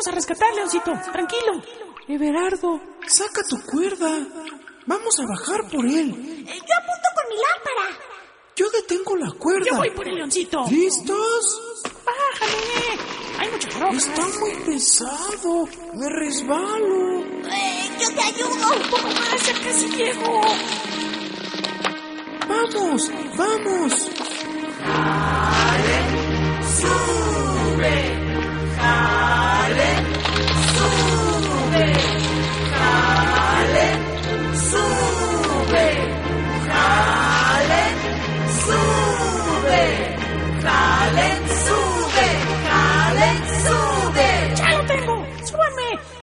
a rescatar, Leoncito. Tranquilo. Everardo, saca tu cuerda. Vamos a bajar por él. Yo apunto con mi lámpara. Yo detengo la cuerda. Yo voy por el Leoncito. ¿Listos? Bájale. Hay mucha ropa. Está muy pesado. Me resbalo. Yo te ayudo. Un poco más, ya casi llego. ¡Vamos! ¡Vamos!